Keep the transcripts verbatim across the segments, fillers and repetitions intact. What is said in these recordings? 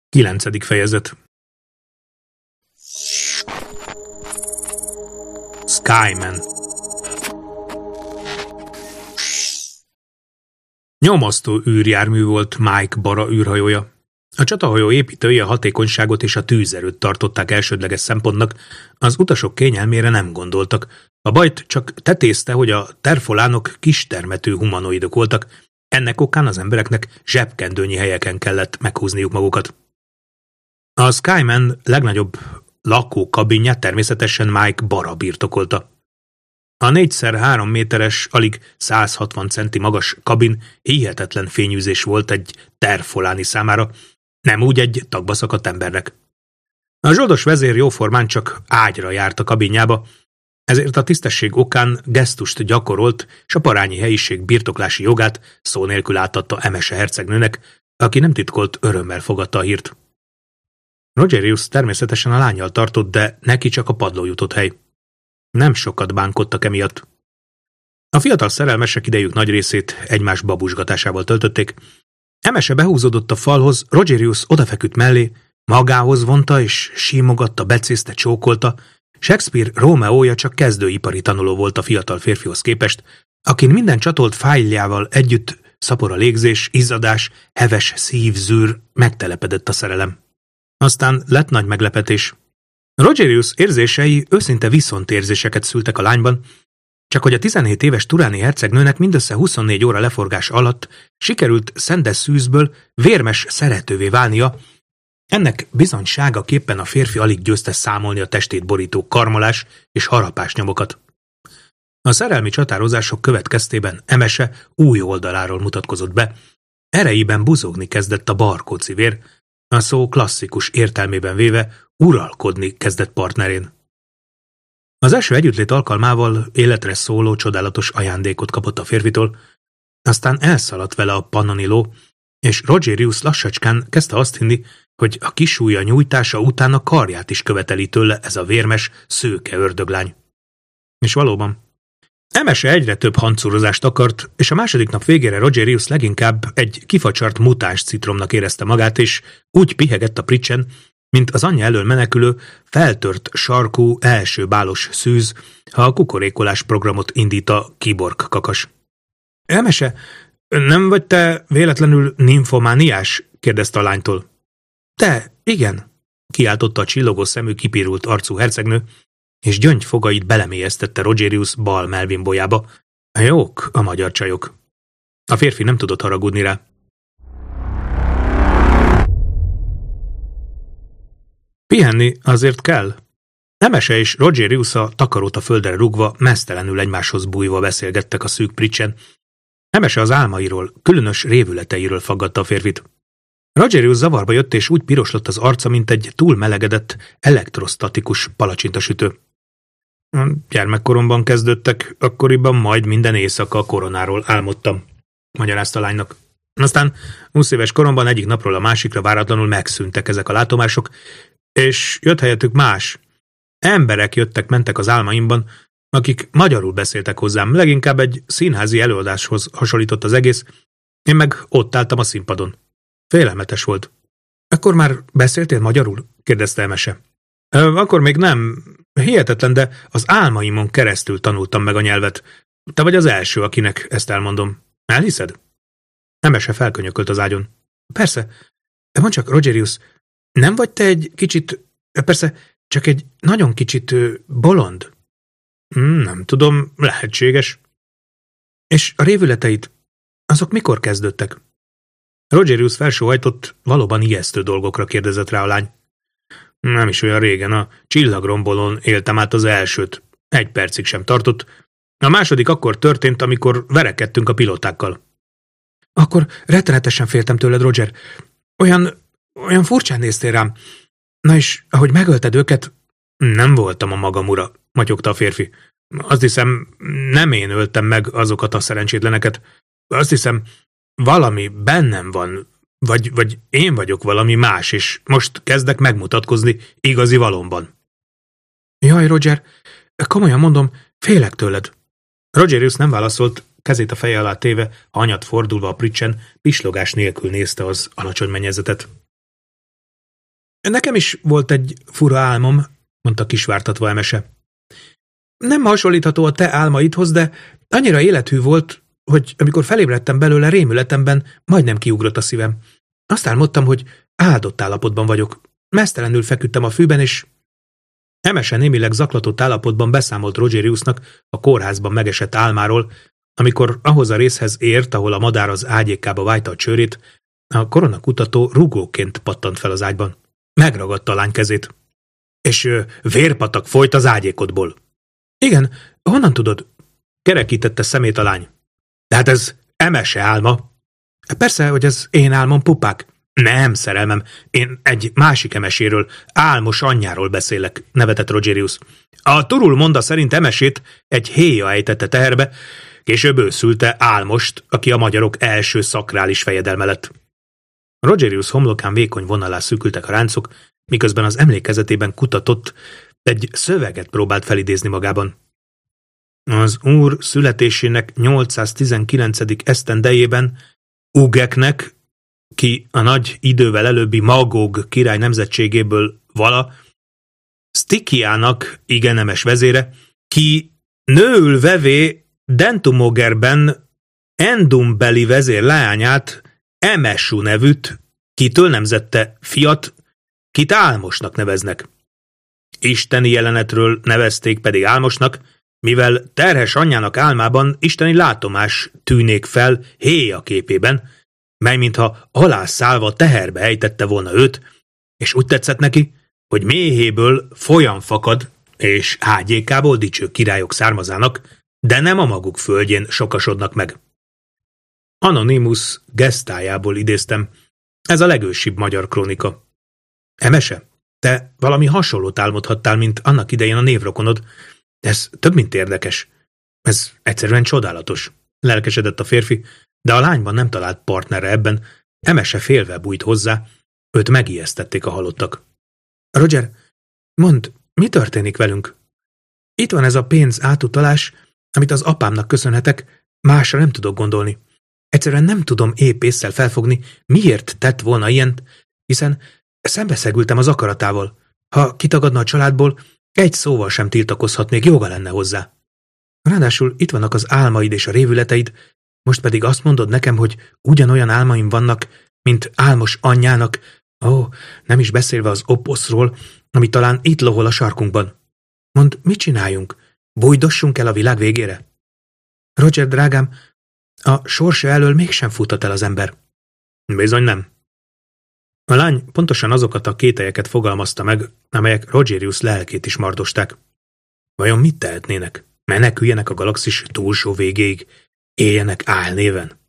Kilencedik fejezet. Skyman. Nyomasztó űrjármű volt Mike Bara űrhajója. A csatahajó építői a hatékonyságot és a tűzerőt tartották elsődleges szempontnak, az utasok kényelmére nem gondoltak. A bajt csak tetézte, hogy a terfolánok kistermetű humanoidok voltak, ennek okán az embereknek zsebkendőnyi helyeken kellett meghúzniuk magukat. A Skyman legnagyobb lakókabinját természetesen Mike Bara birtokolta. A négyszer három méteres, alig száz hatvan centi magas kabin hihetetlen fényűzés volt egy terfoláni számára, nem úgy egy tagba szakadt embernek. A zsoldos vezér jóformán csak ágyra járt a kabinjába, ezért a tisztesség okán gesztust gyakorolt, s a parányi helyiség birtoklási jogát szó nélkül átadta Emese hercegnőnek, aki nem titkolt örömmel fogadta a hírt. Rogerius természetesen a lánnyal tartott, de neki csak a padló jutott hely. Nem sokat bánkodtak emiatt. A fiatal szerelmesek idejük nagy részét egymás babusgatásával töltötték. Emese behúzódott a falhoz, Rogerius odafeküdt mellé, magához vonta és símogatta, becézte, csókolta. Shakespeare Rómeója csak kezdőipari tanuló volt a fiatal férfihoz képest, akin minden csatolt fájljával együtt szapora légzés, izzadás, heves szívzűr, megtelepedett a szerelem. Aztán lett nagy meglepetés. Rogerius érzései őszinte viszontérzéseket szültek a lányban, csak hogy a tizenhét éves turáni hercegnőnek mindössze huszonnégy óra leforgás alatt sikerült szendes szűzből vérmes szeretővé válnia, ennek bizonyságaképpen a férfi alig győzte számolni a testét borító karmolás és harapás nyomokat. A szerelmi csatározások következtében Emese új oldaláról mutatkozott be, erejében buzogni kezdett a barkóci vér, a szó klasszikus értelmében véve uralkodni kezdett partnerén. Az első együttlét alkalmával életre szóló csodálatos ajándékot kapott a férfitől, aztán elszaladt vele a pannoniló, és Rogerius lassacskán kezdte azt hinni, hogy a kisújja nyújtása után a karját is követeli tőle ez a vérmes, szőke ördöglány. És valóban. Emese egyre több hancúrozást akart, és a második nap végére Rogerius leginkább egy kifacsart mutáns citromnak érezte magát, és úgy pihegett a pricsen, mint az anyja elől menekülő, feltört sarkú, első bálos szűz, ha a kukorékolás programot indít a kiborg kakas. Emese, nem vagy te véletlenül nimfomániás? Kérdezte a lánytól. Te, igen, kiáltotta a csillogó szemű, kipirult arcú hercegnő, és gyöngyfogait belemélyeztette Rogerius bal melvimbolyába. Jók a magyar csajok. A férfi nem tudott haragudni rá. Pihenni azért kell. Emese és Rogerius a takarót a földre rúgva, meztelenül egymáshoz bújva beszélgettek a szűk pricsen. Emese az álmairól, különös révületeiről faggatta a férfit. Rogerius zavarba jött, és úgy piroslott az arca, mint egy túlmelegedett, elektrostatikus palacsintasütő. Gyermekkoromban kezdődtek, akkoriban majd minden éjszaka a koronáról álmodtam, magyarázta a lánynak. Aztán húsz éves koromban egyik napról a másikra váratlanul megszűntek ezek a látomások, és jött helyettük más. Emberek jöttek-mentek az álmaimban, akik magyarul beszéltek hozzám, leginkább egy színházi előadáshoz hasonlított az egész, én meg ott álltam a színpadon. Félelmetes volt. Akkor már beszéltél magyarul? Kérdezte Emese. Akkor még nem. Hihetetlen, de az álmaimon keresztül tanultam meg a nyelvet. Te vagy az első, akinek ezt elmondom. Elhiszed? Emese felkönyökölt az ágyon. Persze. Mondd csak, Rogerius, nem vagy te egy kicsit, persze, csak egy nagyon kicsit bolond? Nem tudom, lehetséges. És a révületeid, azok mikor kezdődtek? Rogerius felsóhajtott, valóban ijesztő dolgokra kérdezett rá a lány. Nem is olyan régen, a csillagrombolón éltem át az elsőt. Egy percig sem tartott. A második akkor történt, amikor verekedtünk a pilótákkal. Akkor rettenetesen féltem tőled, Roger. Olyan, olyan furcsán néztél rám. Na és, ahogy megölted őket, nem voltam a magam ura, matyogta a férfi. Azt hiszem, nem én öltem meg azokat a szerencsétleneket. Azt hiszem, valami bennem van, vagy, vagy én vagyok valami más, és most kezdek megmutatkozni igazi valómban. Jaj, Roger, komolyan mondom, félek tőled. Rogerius nem válaszolt, kezét a feje alá téve, hanyat fordulva a pricsen, pislogás nélkül nézte az alacsony mennyezetet. Nekem is volt egy fura álmom, mondta kisvártatva Emese. Nem hasonlítható a te álmaidhoz, de annyira élethű volt, hogy amikor felébredtem belőle, rémületemben majdnem kiugrott a szívem. Azt álmodtam, hogy áldott állapotban vagyok. Meztelenül feküdtem a fűben, és Emese némileg zaklatott állapotban beszámolt Rogeriusnak a kórházban megesett álmáról, amikor ahhoz a részhez ért, ahol a madár az ágyékába vájta a csőrét, a koronakutató rugóként pattant fel az ágyban. Megragadta a lány kezét. És ö, vérpatak folyt az ágyékodból. Igen, honnan tudod? Kerekítette szemét a lány. De hát ez Emese álma. Persze, hogy ez én álmom, pupák. Nem, szerelmem, én egy másik Emeséről, álmos anyjáról beszélek, nevetett Rogerius. A turul monda szerint Emesét egy héja ejtette teherbe, később ő szülte Álmost, aki a magyarok első szakrális fejedelme lett. Rogerius homlokán vékony vonalá szűkültek a ráncok, miközben az emlékezetében kutatott, egy szöveget próbált felidézni magában. Az úr születésének nyolcszáztizenkilencedik esztendejében Ugeknek, ki a nagy idővel előbbi Magog király nemzetségéből vala, Sztikiának igen nemes vezére, ki nőül vevé Dentumogerben Endumbeli vezér leányát, Emesú nevűt, kitől nemzette fiat, kit Álmosnak neveznek. Isteni jelenetről nevezték pedig Álmosnak, mivel terhes anyjának álmában isteni látomás tűnék fel héja képében, mely mintha alászálva teherbe ejtette volna őt, és úgy tetszett neki, hogy méhéből folyam fakad, és ágyékából dicső királyok származának, de nem a maguk földjén sokasodnak meg. Anonymus gesztájából idéztem. Ez a legősibb magyar krónika. Emese, te valami hasonlót álmodhattál, mint annak idején a névrokonod. Ez több, mint érdekes. Ez egyszerűen csodálatos. Lelkesedett a férfi, de a lányban nem talált partnerre ebben. Emese félve bújt hozzá, őt megijesztették a halottak. Roger, mondd, mi történik velünk? Itt van ez a pénz átutalás, amit az apámnak köszönhetek, másra nem tudok gondolni. Egyszerűen nem tudom épp ésszel felfogni, miért tett volna ilyent, hiszen szembeszegültem az akaratával. Ha kitagadna a családból, egy szóval sem tiltakozhatnék, joga lenne hozzá. Ráadásul itt vannak az álmaid és a révületeid, most pedig azt mondod nekem, hogy ugyanolyan álmaim vannak, mint álmos anyjának, ó, nem is beszélve az oposzról, ami talán itt lohol a sarkunkban. Mondd, mit csináljunk? Bújdossunk el a világ végére? Roger, drágám, a sorsa elől mégsem futhat el az ember. Bizony nem. A lány pontosan azokat a kételyeket fogalmazta meg, amelyek Rogerius lelkét is mardosták. Vajon mit tehetnének? Meneküljenek a galaxis túlsó végéig, éljenek álnéven.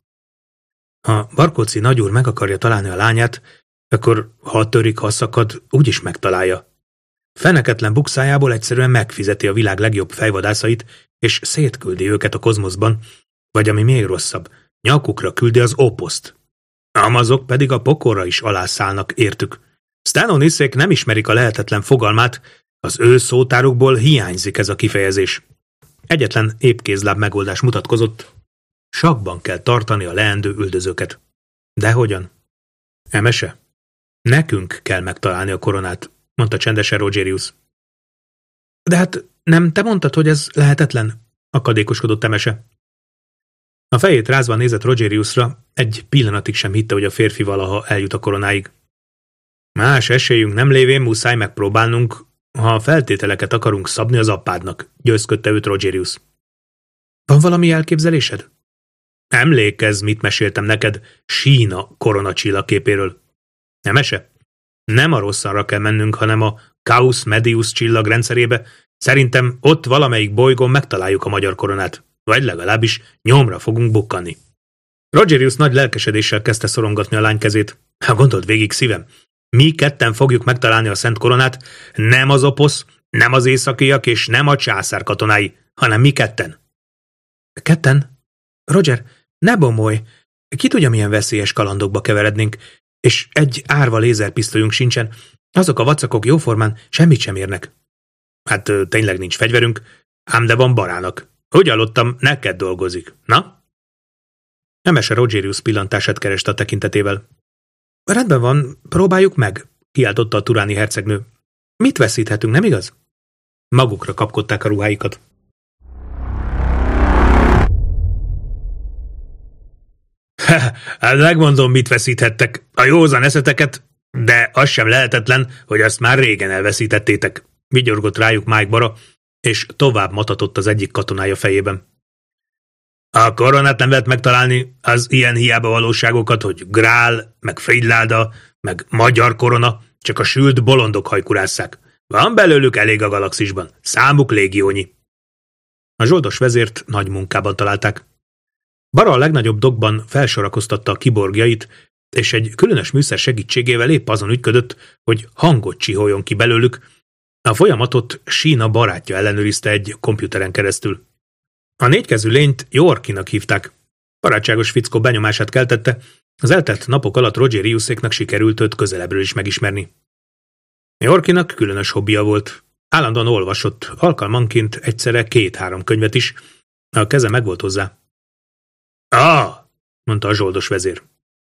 Ha Barkóczy nagyúr meg akarja találni a lányát, akkor ha törik, ha szakad, úgyis megtalálja. Feneketlen bukszájából egyszerűen megfizeti a világ legjobb fejvadászait, és szétküldi őket a kozmoszban, vagy ami még rosszabb, nyakukra küldi az oposzt. Amazok pedig a pokorra is alászállnak értük. Stanoniszék nem ismerik a lehetetlen fogalmát, az ő szótárukból hiányzik ez a kifejezés. Egyetlen épkézláb megoldás mutatkozott, sakban kell tartani a leendő üldözőket. De hogyan? Emese? Nekünk kell megtalálni a koronát, mondta csendesen Rogerius. De hát nem te mondtad, hogy ez lehetetlen? Akadékoskodott Emese. A fejét rázva nézett Rogeriusra, egy pillanatig sem hitte, hogy a férfi valaha eljut a koronáig. Más esélyünk nem lévén muszáj megpróbálnunk, ha a feltételeket akarunk szabni az apádnak, győzködte őt Rogerius. Van valami elképzelésed? Emlékezz, mit meséltem neked Sína koronacsillagképéről. Emese? Nem a rosszanra kell mennünk, hanem a Caus Medius csillagrendszerébe. Szerintem ott valamelyik bolygón megtaláljuk a magyar koronát, vagy legalábbis nyomra fogunk bukkanni. Rogerius nagy lelkesedéssel kezdte szorongatni a lány kezét. Ha gondold végig, szívem, mi ketten fogjuk megtalálni a szent koronát, nem az oposz, nem az északiak és nem a császár katonái, hanem mi ketten. Ketten? Roger, ne bomolj! Ki tudja, milyen veszélyes kalandokba keverednénk, és egy árva lézerpisztolyunk sincsen. Azok a vacakok jóformán semmit sem érnek. Hát tényleg nincs fegyverünk, ám de van barának. Hogy hallottam, neked dolgozik, na? Emese Rogerius pillantását kereste a tekintetével. Rendben van, próbáljuk meg, kiáltotta a turáni hercegnő. Mit veszíthetünk, nem igaz? Magukra kapkodták a ruháikat. Hát megmondom, mit veszíthettek. A józan eszeteket, de az sem lehetetlen, hogy azt már régen elveszítettétek. Vigyorgott rájuk Mike Bara, és tovább matatott az egyik katonája fejében. A koronát nem lehet megtalálni, az ilyen hiába valóságokat, hogy grál, meg frigyláda, meg magyar korona, csak a sült bolondok hajkurásszák. Van belőlük elég a galaxisban, számuk légiónyi. A zsoldos vezért nagy munkában találták. Bara a legnagyobb dokban felsorakoztatta a kiborgjait, és egy különös műszer segítségével épp azon ügyködött, hogy hangot csiholjon ki belőlük. A folyamatot Sína barátja ellenőrizte egy komputeren keresztül. A négykezű lényt Yorkinak hívták. Barátságos fickó benyomását keltette, az eltelt napok alatt Rogeriuséknak sikerült őt közelebbről is megismerni. Yorkinak különös hobbija volt. Állandóan olvasott, alkalmanként egyszerre két-három könyvet is. A keze megvolt hozzá. Ah, mondta a zsoldos vezér.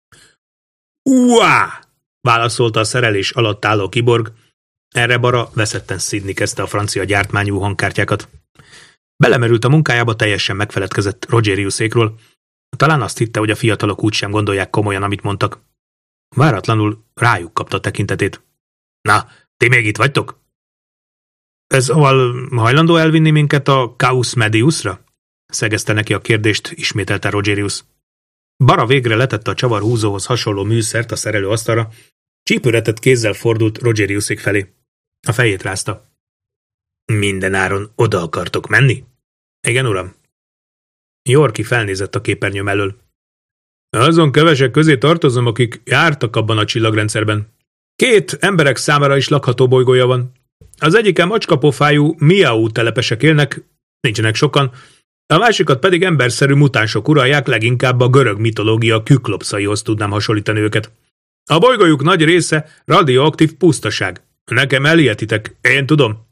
Uá! Válaszolta a szerelés alatt álló kiborg. Erre Bara veszetten szidni kezdte a francia gyártmányú hangkártyákat. Belemerült a munkájába, teljesen megfeledkezett Rogeriusékról. Talán azt hitte, hogy a fiatalok úgysem gondolják komolyan, amit mondtak. Váratlanul rájuk kapta a tekintetét. Na, ti még itt vagytok? Ez szóval hajlandó elvinni minket a Caus Mediusra? Szegezte neki a kérdést, ismételte Rogerius. Bara végre letette a csavarhúzóhoz hasonló műszert a szerelőasztalra, csípőretett kézzel fordult Rogeriusék felé. A fejét rázta. Minden áron oda akartok menni? Igen, uram. Yorki felnézett a képernyőm elől. Azon kevesek közé tartozom, akik jártak abban a csillagrendszerben. Két emberek számára is lakható bolygója van. Az egyiken macskapofájú miau telepesek élnek, nincsenek sokan, a másikat pedig emberszerű mutánsok uralják, leginkább a görög mitológia küklopszaihoz tudnám hasonlítani őket. A bolygójuk nagy része radioaktív pusztaság. Nekem elietitek, én tudom.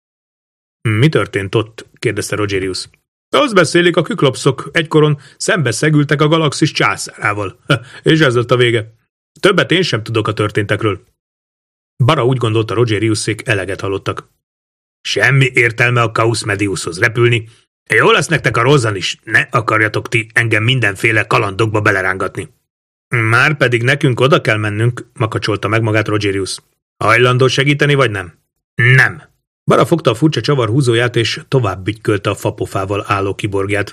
Mi történt ott? Kérdezte Rogerius. Azt beszélik, a küklopszok egykoron szembeszegültek a galaxis császárával, és ez lett a vége. Többet én sem tudok a történtekről. Bara úgy gondolta, Rogeriusék eleget hallottak. Semmi értelme a Caus Mediushoz repülni. Jó lesz nektek a rozzan is, ne akarjatok ti engem mindenféle kalandokba belerángatni. Már pedig nekünk oda kell mennünk, makacsolta meg magát Rogerius. Hajlandó segíteni, vagy nem? Nem. Bara fogta a furcsa csavar húzóját, és tovább bütykölte a fapofával álló kiborgját.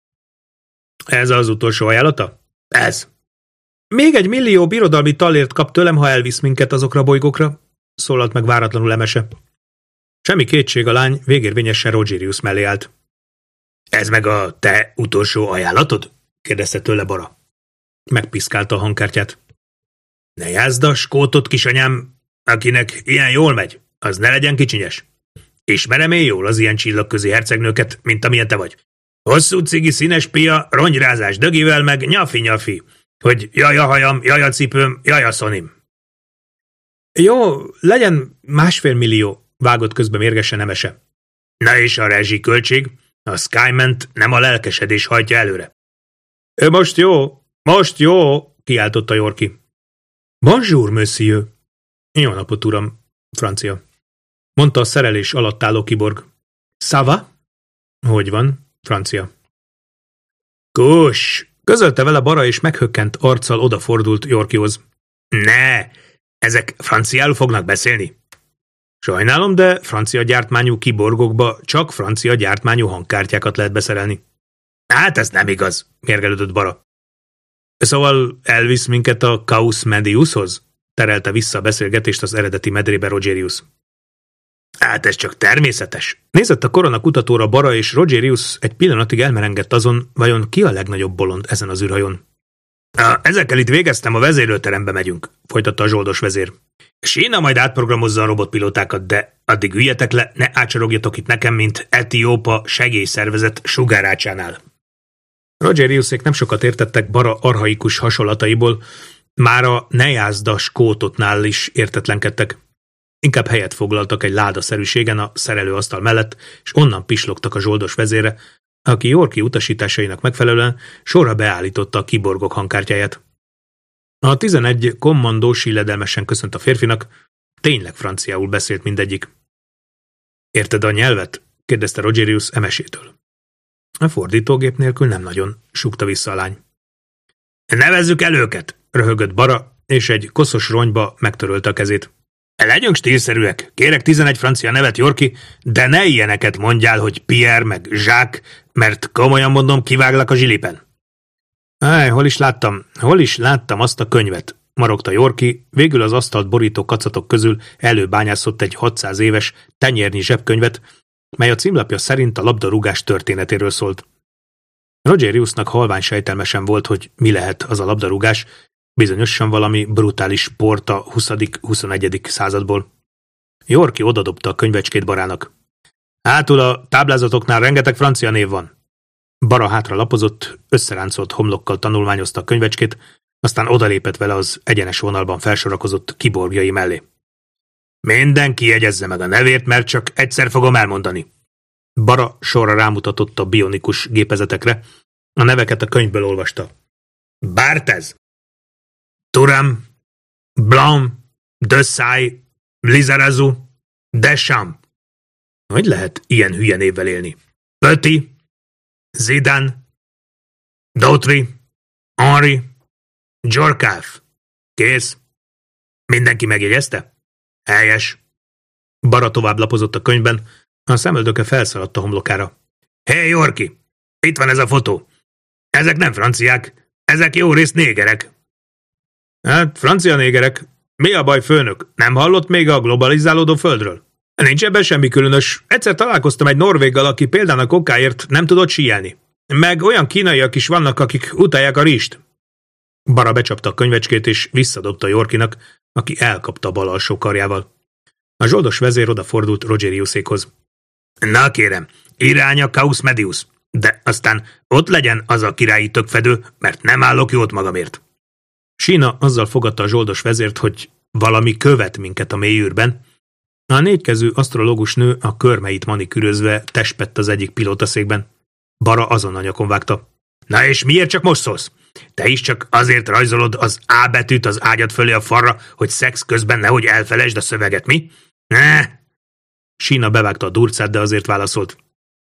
Ez az utolsó ajánlata? Ez. Még egy millió birodalmi tallért kap tőlem, ha elvisz minket azokra a bolygókra, szólalt meg váratlanul Emese. Semmi kétség, a lány végérvényesen Rogerius mellé állt. Ez meg a te utolsó ajánlatod? Kérdezte tőle Bara. Megpiszkálta a hangkártyát. Ne jázd a skótot, kisanyám, akinek ilyen jól megy, az ne legyen kicsinyes. Ismerem én jól az ilyen csillagközi hercegnőket, mint amilyen te vagy. Hosszú cigi, színes pia, rongyrázás dögivel, meg nyafi-nyafi, hogy jaj a hajam, jaj a cipőm, jaj a szonim. Jó, legyen másfél millió, vágott közben mérgesen Emese. Na és a rezsiköltség? A Skyment nem a lelkesedés hajtja előre. Most jó, most jó, kiáltotta Yorki. Bonjour, monsieur. Jó napot, uram, francia. Mondta a szerelés alatt álló kiborg. Ça va? Hogy van, francia. Kus! Közölte vele Bara, és meghökkent arccal odafordult Yorkihoz. Ne! Ezek franciául fognak beszélni? Sajnálom, de francia gyártmányú kiborgokba csak francia gyártmányú hangkártyákat lehet beszerelni. Hát ez nem igaz, mérgelődött Bara. Szóval elvisz minket a Caus Mediushoz? Terelte vissza a beszélgetést az eredeti medrébe Rogerius. Hát ez csak természetes. Nézett a korona kutatóra Bara, és Rogerius egy pillanatig elmerengett azon, vajon ki a legnagyobb bolond ezen az űrhajón. Ezekkel itt végeztem, a vezérlőterembe megyünk, folytatta a zsoldos vezér. Sína majd átprogramozza a robotpilótákat, de addig üljetek le, ne ácsorogjatok itt nekem, mint Etiópa segélyszervezet sugárácsánál. Rogeriusék nem sokat értettek Bara archaikus hasonlataiból, már a ne jázd a skótotnál is értetlenkedtek. Inkább helyet foglaltak egy ládaszerűségen a szerelőasztal mellett, és onnan pislogtak a zsoldos vezérre, aki Yorki utasításainak megfelelően sorra beállította a kiborgok hangkártyáját. A tizenegy kommandós illedelmesen köszönt a férfinak, tényleg franciául beszélt mindegyik. Érted a nyelvet? kérdezte Rogerius emesétől. A fordítógép nélkül nem nagyon, súgta vissza a lány. Nevezzük el őket, röhögött Bara, és egy koszos ronyba megtörölte a kezét. Legyünk stílszerűek, kérek tizenegy francia nevet, Yorki, de ne ilyeneket mondjál, hogy Pierre meg Jacques, mert komolyan mondom, kiváglak a zsilipen. Áj, hol is láttam, hol is láttam azt a könyvet, marogta Yorki, végül az asztalt borító kacatok közül előbányászott egy hatszáz éves tenyérnyi zsebkönyvet, mely a címlapja szerint a labdarúgás történetéről szólt. Rogeriusnak halvány sejtelmesen volt, hogy mi lehet az a labdarúgás, bizonyosan valami brutális sport a huszadik-huszonegyedik századból. Yorki odadobta a könyvecskét Barának. Hátul a táblázatoknál rengeteg francia név van. Bara hátra lapozott, összeráncolt homlokkal tanulmányozta a könyvecskét, aztán odalépett vele az egyenes vonalban felsorakozott kiborgjai mellé. Mindenki jegyezze meg a nevét, mert csak egyszer fogom elmondani. Bara sorra rámutatott a bionikus gépezetekre, a neveket a könyvből olvasta. Barthez, Thuram, Blanc, Desailly, Lizarazu, Deschamps. Hogy lehet ilyen hülye névvel élni? Petit, Zidane, Dautry, Henry, Djorkaeff. Kész. Mindenki megjegyezte? Helyes. Bara tovább lapozott a könyvben, a szemöldöke felszaladt a homlokára. Hé, hey, Yorki, itt van ez a fotó. Ezek nem franciák, ezek jó részt négerek. Hát, francia négerek. Mi a baj, főnök? Nem hallott még a globalizálódó földről? Nincs ebben semmi különös. Egyszer találkoztam egy norvéggal, aki példának okáért nem tudott síelni. Meg olyan kínaiak is vannak, akik utálják a rizst. Bara becsapta a könyvecskét, és visszadobta Yorkinak, aki elkapta a bal alsó karjával. A zsoldos vezér odafordult Rogeriusékhoz. Na kérem, irány a Caus Medius, de aztán ott legyen az a királyi tökfedő, mert nem állok jót magamért. Sína azzal fogadta a zsoldos vezért, hogy valami követ minket a mélyűrben. A négykezű asztrológus nő a körmeit manikürözve testpett az egyik pilótaszékben. Bara azonnal nyakon vágta. Na és miért csak most szólsz? Te is csak azért rajzolod az A betűt az ágyad fölé a falra, hogy szex közben nehogy elfelejtsd a szöveget, mi? Ne! Sína bevágta a durcát, de azért válaszolt.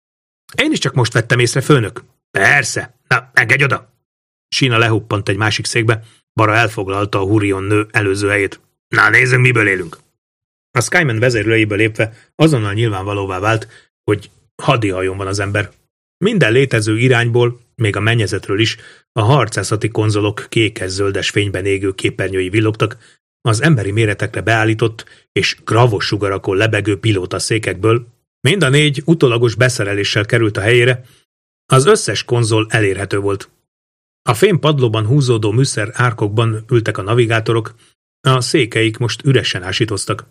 Én is csak most vettem észre, főnök. Persze. Na, engedj oda! Sína lehuppant egy másik székbe, Bara elfoglalta a Hurion nő előző helyét. Na, nézzünk, miből élünk. A Skyman vezérlőjéből lépve azonnal nyilvánvalóvá vált, hogy hadihajón van az ember. Minden létező irányból, még a mennyezetről is, a harcászati konzolok kékes-zöldes fényben égő képernyői villogtak, az emberi méretekre beállított és gravos sugarakon lebegő pilótaszékekből, mind a négy utólagos beszereléssel került a helyére, az összes konzol elérhető volt. A fémpadlóban húzódó műszer árkokban ültek a navigátorok, a székeik most üresen ásítoztak.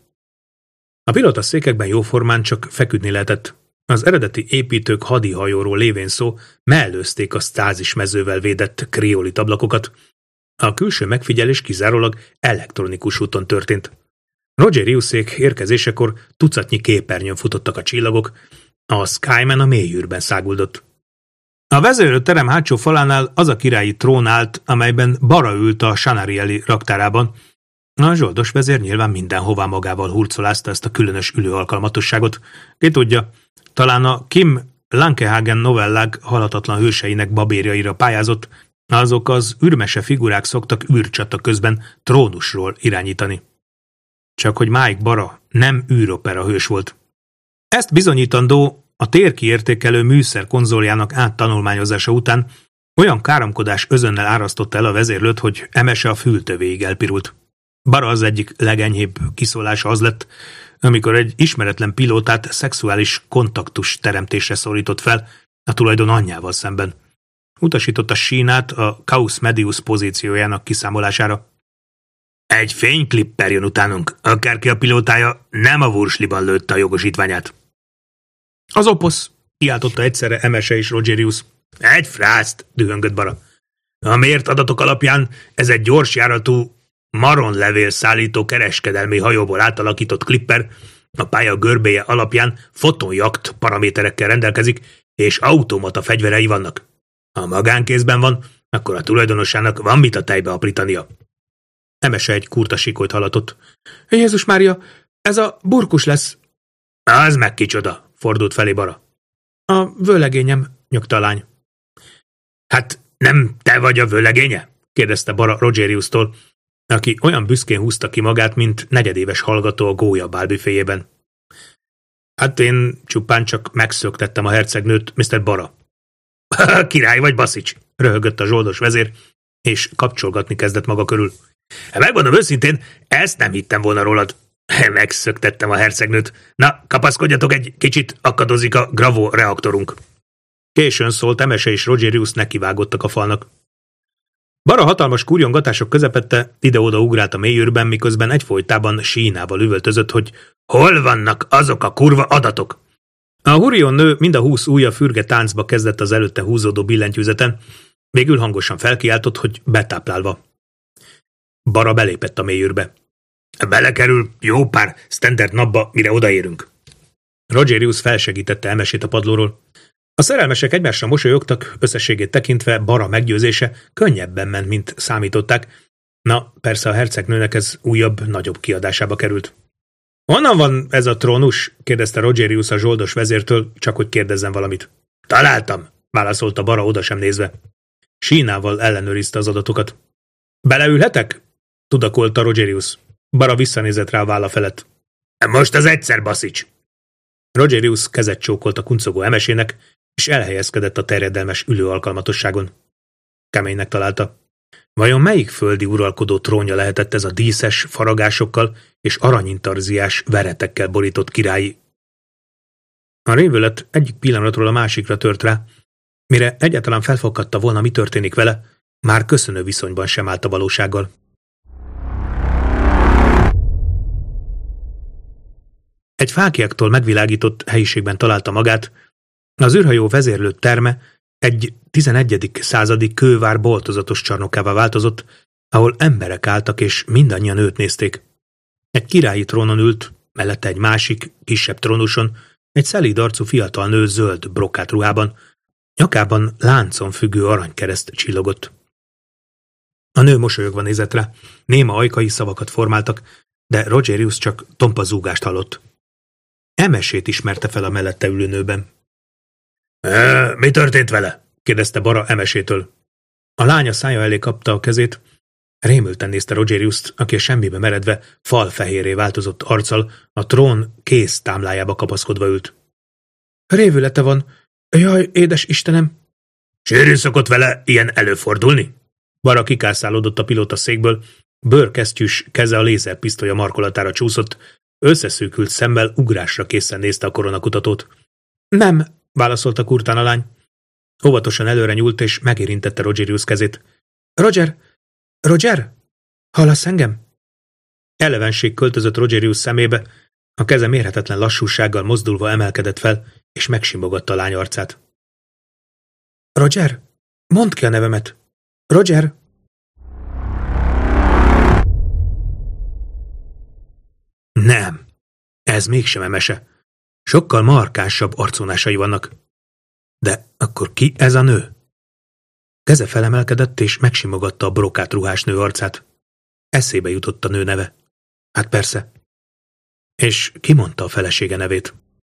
A pilótaszékekben jóformán csak feküdni lehetett. Az eredeti építők hadihajóról lévén szó mellőzték a stázismezővel védett kriolit ablakokat. A külső megfigyelés kizárólag elektronikus úton történt. Rogeriusék érkezésekor tucatnyi képernyőn futottak a csillagok, a Skyman a mélyűrben száguldott. A vezérőterem hátsó falánál az a királyi trón állt, amelyben Bara ült a Chanarieli raktárában. A zsoldos vezér nyilván mindenhová magával hurcolázta ezt a különös ülőalkalmatosságot. Ki tudja, talán a Kim Lankehagen novellák halhatatlan hőseinek babérjaira pályázott, azok az űrmese figurák szoktak űrcsata közben trónusról irányítani. Csak hogy Mike Bara nem űropera hős volt. Ezt bizonyítandó a térkiértékelő műszer konzoljának áttanulmányozása után olyan káromkodás özönnel árasztotta el a vezérlőt, hogy emese a fültövéig elpirult. Bara az egyik legenyhébb kiszólása az lett, amikor egy ismeretlen pilótát szexuális kontaktus teremtésre szólított fel a tulajdon anyjával szemben. Utasította Sínát a Caus Medius pozíciójának kiszámolására. Egy fényklipper jön utánunk, akárki a pilótája, nem a Wursliban lőtte a jogosítványát. Az oposz, kiáltotta egyszerre Emese és Rogerius. Egy frászt, dühöngött Bara. A mért adatok alapján ez egy gyorsjáratú maronlevél szállító kereskedelmi hajóból átalakított klipper, a pálya görbéje alapján fotonjakt paraméterekkel rendelkezik, és automata fegyverei vannak. Ha magánkézben van, akkor a tulajdonosának van mit a tejbe aprítania. Emese egy kurta sikolyt hallatott. Jézus Mária, ez a burkus lesz. Az meg kicsoda, fordult felé Bara. A vőlegényem, nyögte a lány. Hát nem te vagy a vőlegénye? kérdezte Bara Rogeriustól, aki olyan büszkén húzta ki magát, mint negyedéves hallgató a gólya bálbüféjében. Hát én csupán csak megszöktettem a hercegnőt, miszter Bara. Király vagy, Baszics, röhögött a zsoldos vezér, és kapcsolgatni kezdett maga körül. Megmondom őszintén, ezt nem hittem volna rólad. Megszöktettem a hercegnőt. Na, kapaszkodjatok egy kicsit, akadozik a Gravó reaktorunk. Későn szólt, Emese és Rogerius nekivágottak a falnak. Bara hatalmas kurjongatások közepette ide-oda ugrált a mélyűrben, miközben egyfolytában sínával üvöltözött, hogy hol vannak azok a kurva adatok? A Hurion nő mind a húsz ujja fürge táncba kezdett az előtte húzódó billentyűzeten, végül hangosan felkiáltott, hogy betáplálva. Bara belépett a mélyűrbe. Belekerül jó pár standard napba, mire odaérünk. Rogerius felsegítette Emesét a padlóról. A szerelmesek egymásra mosolyogtak, összességét tekintve Bara meggyőzése könnyebben ment, mint számították. Na, persze a hercegnőnek ez újabb, nagyobb kiadásába került. Honnan van ez a trónus? kérdezte Rogerius a zsoldos vezértől, csak hogy kérdezzen valamit. Találtam, válaszolta Bara oda sem nézve. Sínával ellenőrizte az adatokat. Beleülhetek? Tudakolta Rogerius. Bara visszanézett rá a válla felett. Most az egyszer, Baszics! Rogerius kezet csókolt a kuncogó Emesének, és elhelyezkedett a terjedelmes ülő alkalmatosságon. Keménynek találta. Vajon melyik földi uralkodó trónja lehetett ez a díszes faragásokkal és aranyintarziás veretekkel borított királyi? A révület egyik pillanatról a másikra tört rá, mire egyáltalán felfoghatta volna, mi történik vele, már köszönő viszonyban sem állt a valósággal. Egy fáklyáktól megvilágított helyiségben találta magát, az űrhajó vezérlő terme egy tizenegyedik századi kővár boltozatos csarnokává változott, ahol emberek álltak és mindannyian őt nézték. Egy királyi trónon ült, mellette egy másik, kisebb trónuson, egy szelíd arcú fiatal nő zöld brokát ruhában, nyakában láncon függő aranykereszt csillogott. A nő mosolyogva nézett rá, néma ajkai szavakat formáltak, de Rogerius csak tompa zúgást hallott. Emesét ismerte fel a mellette ülő nőben. E, mi történt vele? kérdezte Bara Emesétől. A lánya szája elé kapta a kezét, rémülten nézte Rogeriust, aki a semmibe meredve falfehérré változott arccal a trón kész támlájába kapaszkodva ült. Révülete van. Jaj, édes Istenem! Sűrű szokott vele ilyen előfordulni? Bara kikászálódott a pilóta székből, bőrkesztyűs keze a lézerpisztolya markolatára csúszott, összeszűkült szemmel ugrásra készen nézte a koronakutatót. Nem, válaszolta kurtán a lány. Óvatosan előre nyúlt és megérintette Rogerius kezét. Roger! Roger! Hallasz engem? Elevenség költözött Rogerius szemébe, a keze mérhetetlen lassúsággal mozdulva emelkedett fel, és megsimogatta a lány arcát. Roger! Mondd ki a nevemet! Roger! Nem, ez mégsem Emese. Sokkal markánsabb arcvonásai vannak. De akkor ki ez a nő? Keze felemelkedett és megsimogatta a brokát ruhás nő arcát. Eszébe jutott a nő neve. Hát persze. És ki mondta a felesége nevét?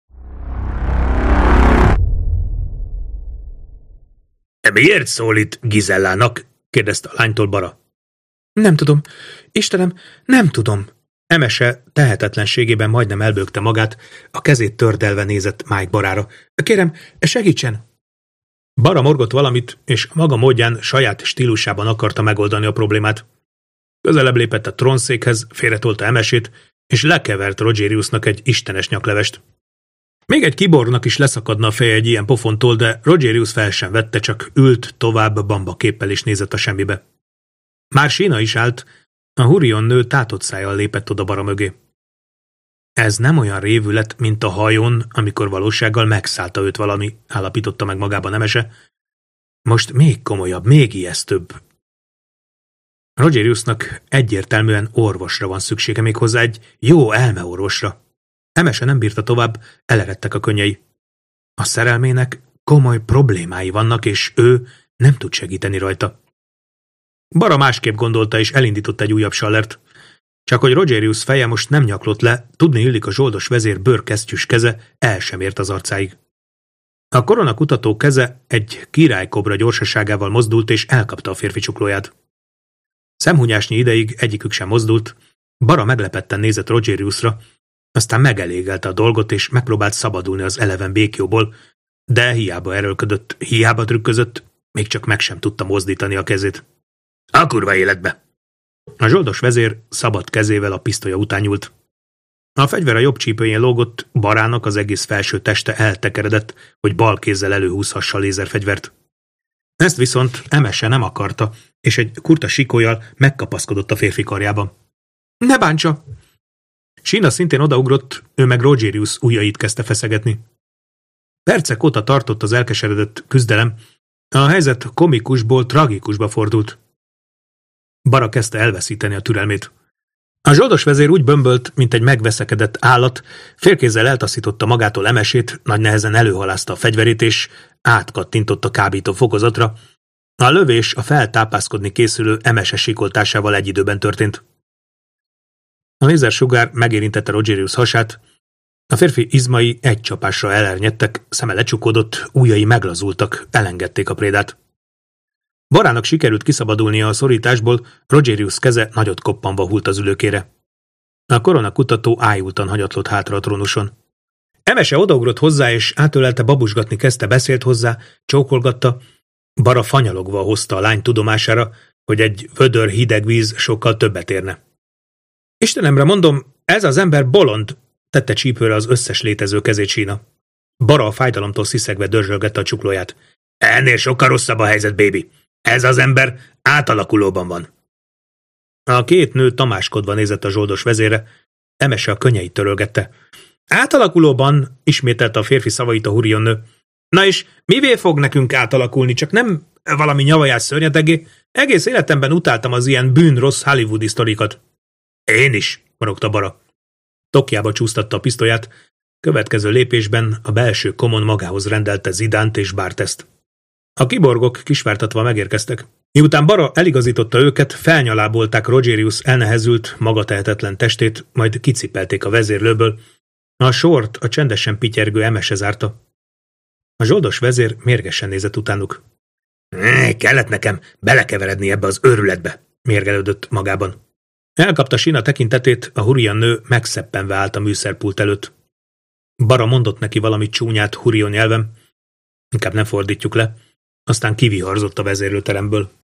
– Miért szólít Gizellának? – kérdezte a lánytól Bara. – Nem tudom. Istenem, nem tudom. Emese tehetetlenségében majdnem elbökte magát, a kezét tördelve nézett Mike Barára. – Kérem, segítsen! Bara morgott valamit, és maga módján saját stílusában akarta megoldani a problémát. Közelebb lépett a trónszékhez, félretolta Emesét, és lekevert Rogeriusnak egy istenes nyaklevest. Még egy kibornak is leszakadna a feje egy ilyen pofontól, de Rogerius fel sem vette, csak ült tovább bamba képpel és nézett a semmibe. Már sína is állt, a Hurion nő tátott szájjal lépett oda Bara mögé. Ez nem olyan révület, mint a hajón, amikor valósággal megszállta őt valami, állapította meg magában Emese. Most még komolyabb, még ijesztőbb. Rogeriusnak egyértelműen orvosra van szüksége, méghozzá egy jó elmeorvosra. Emese nem bírta tovább, eleredtek a könnyei. A szerelmének komoly problémái vannak, és ő nem tud segíteni rajta. Bara másképp gondolta, és elindított egy újabb sallert. Csak hogy Rogerius feje most nem nyaklott le, tudni illik a zsoldos vezér bőrkesztyűs keze el sem ért az arcáig. A koronakutató keze egy királykobra gyorsaságával mozdult, és elkapta a férfi csuklóját. Szemhunyásnyi ideig egyikük sem mozdult, Bara meglepetten nézett Rogeriusra, aztán megelégelte a dolgot, és megpróbált szabadulni az eleven békjóból, de hiába erőlködött, hiába trükközött, még csak meg sem tudta mozdítani a kezét. A kurva életbe! A zsoldos vezér szabad kezével a pisztolya után nyúlt. A fegyver a jobb csípőjén lógott, Barának az egész felső teste eltekeredett, hogy bal kézzel előhúzhassa a lézerfegyvert. Ezt viszont Emese nem akarta, és egy kurta sikólyal megkapaszkodott a férfi karjában. Ne bántsa! Sína szintén odaugrott, ő meg Rogerius ujjait kezdte feszegetni. Percek óta tartott az elkeseredett küzdelem, a helyzet komikusból tragikusba fordult. Bara kezdte elveszíteni a türelmét. A zsoldos vezér úgy bömbölt, mint egy megveszekedett állat, félkézzel eltaszította magától Emesét, nagy nehezen előhalázta a fegyverét, és átkattintott a kábító fokozatra. A lövés a feltápászkodni készülő Emese sikoltásával egy időben történt. A lézersugár megérintette Rogerius hasát, a férfi izmai egy csapásra elernyedtek, szeme lecsukódott, ujjai meglazultak, elengedték a prédát. Barának sikerült kiszabadulnia a szorításból, Rogerius keze nagyot koppanva hult az ülőkére. A koronakutató ájultan hanyatlott hátra a trónuson. Emese odaugrott hozzá, és átölelte, babusgatni kezdte, beszélt hozzá, csókolgatta. Bara fanyalogva hozta a lány tudomására, hogy egy vödör hideg víz sokkal többet érne. Istenemre mondom, ez az ember bolond, tette csípőre az összes létező kezét Sína. Bara a fájdalomtól sziszegve dörzsölgette a csuklóját. Ennél sokkal rosszabb a helyzet, baby. Ez az ember átalakulóban van. A két nő tamáskodva nézett a zsoldos vezére, Emese a könnyeit törölgette. Átalakulóban, ismételte a férfi szavait a hurionnő. Na és mivé fog nekünk átalakulni, csak nem valami nyavajás szörnyetegé? Egész életemben utáltam az ilyen bűnrossz hollywoodi sztorikat. Én is, morogta Bara. Tokjába csúsztatta a pisztolyát, következő lépésben a belső komon magához rendelte Zidánt és Bartest. A kiborgok kisvártatva megérkeztek. Miután Bara eligazította őket, felnyalábolták Rogerius elnehezült, magatehetetlen testét, majd kicipelték a vezérlőből. A sort a csendesen pityergő Emese zárta. A zsoldos vezér mérgesen nézett utánuk. – Kellett nekem belekeveredni ebbe az őrületbe, mérgelődött magában. Elkapta Sína tekintetét, a hurion nő megszeppenve állt a műszerpult előtt. Bara mondott neki valami csúnyát hurion nyelven, inkább nem fordítjuk le, aztán kiviharzott a vezérlőteremből.